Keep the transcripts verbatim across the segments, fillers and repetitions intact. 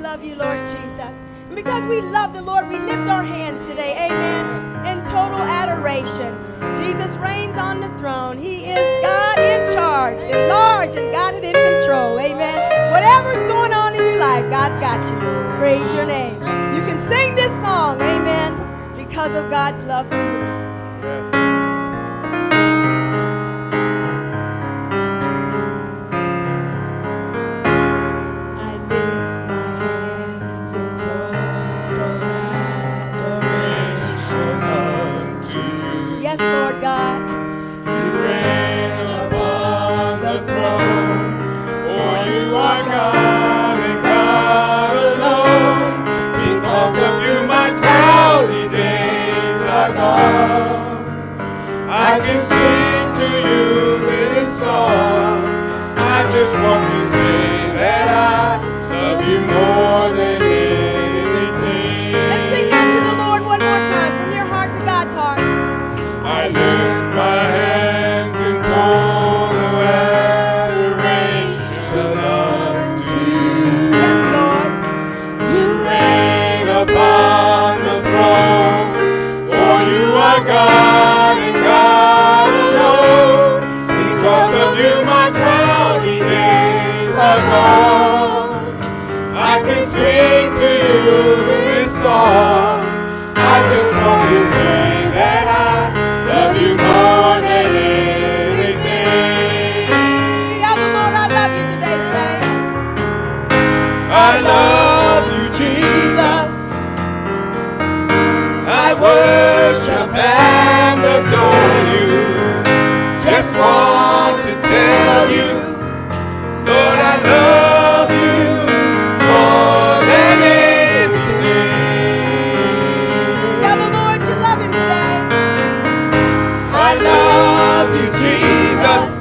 love you, Lord Jesus. And because we love the Lord, we lift our hands today, amen, in total adoration. Jesus reigns on the throne. He is God in charge, in large, and God in control, amen. Whatever's going on in your life, God's got you. Praise your name. You can sing this song, amen, because of God's love for you. Yes. Yes, Lord God. You reign upon the throne, for you are God and God alone. Because of you, my cloudy days are gone. I can sing to you this song. I just want to say that I love you more than anything. Let's sing that to the Lord one more time, from your heart to God's heart. I lift my hands in total adoration unto you. Yes, Lord. You reign upon the throne, for you are God and God alone. Because of you, my cloudy days are gone. I can sing to you this song. I just want to say that I love you more than anything. Tell the Lord I love you today, say. I love you, Jesus. I worship and adore you. Just want to tell you, Lord, I love you more than anything. Tell the Lord you love him today. I love you, Jesus.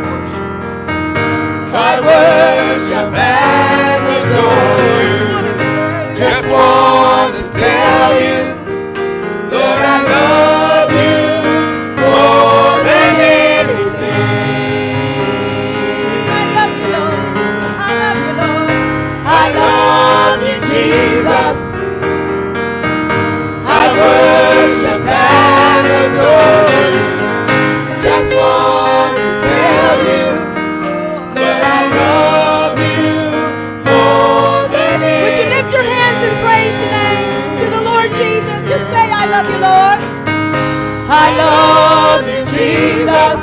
I worship and adore you. Just want to tell you, Lord, I love you more than anything. I love you, Lord. I love you, Lord. I love you, Jesus. I worship and adore you. Just want to tell you that I love you more than anything. Would you lift your hands in praise today to the Lord Jesus? Just say, I love you, Lord. I love you, Jesus.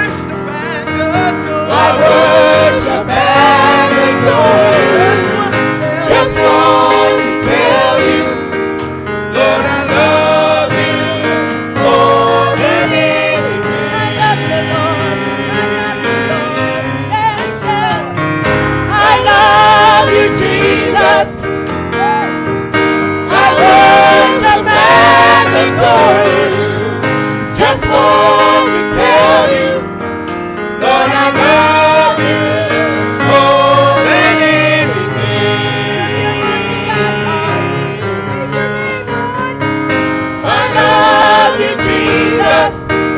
I worship and adore you. Just want to tell you, Lord, I love you more than anything. I love you, Lord. I love you, Lord. Hey, hey. I love you, Jesus. I worship and adore you. Just want to tell you, Lord, I love you more than anything. I love you, Jesus.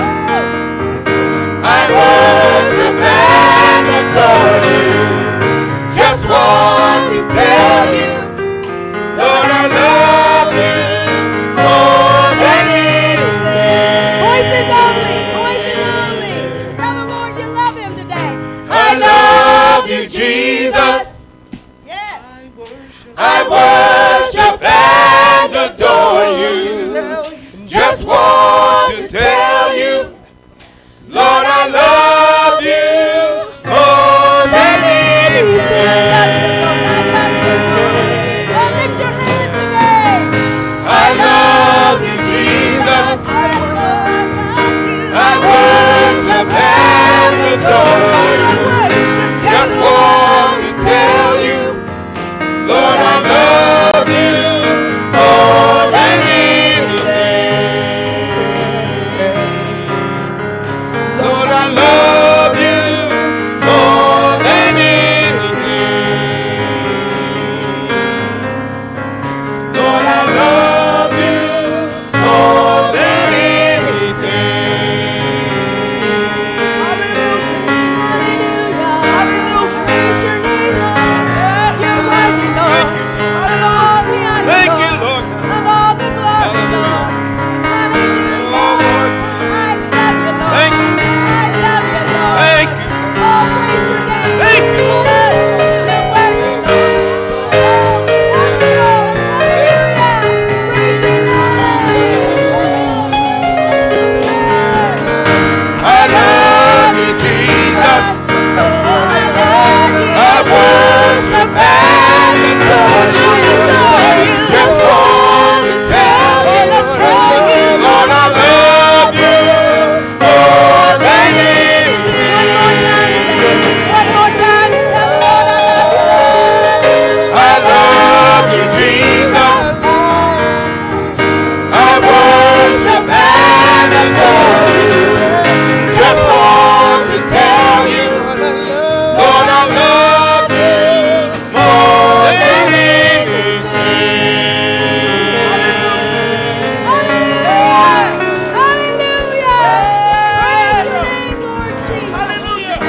I worship and adore you. Just want to tell you, Lord, I love you more than anything. Voices only, voices only. Tell the Lord you love him today. I love you, Jesus. Yes. I worship and adore you. Just want to tell you, Lord, I love you more than anything. Oh, lift your hands today. I love you, Jesus. I worship and adore you. Just want to tell you, Lord, I love you more than anything. Lord, I love you more than anything. Lord, I love you more than anything. Hallelujah. because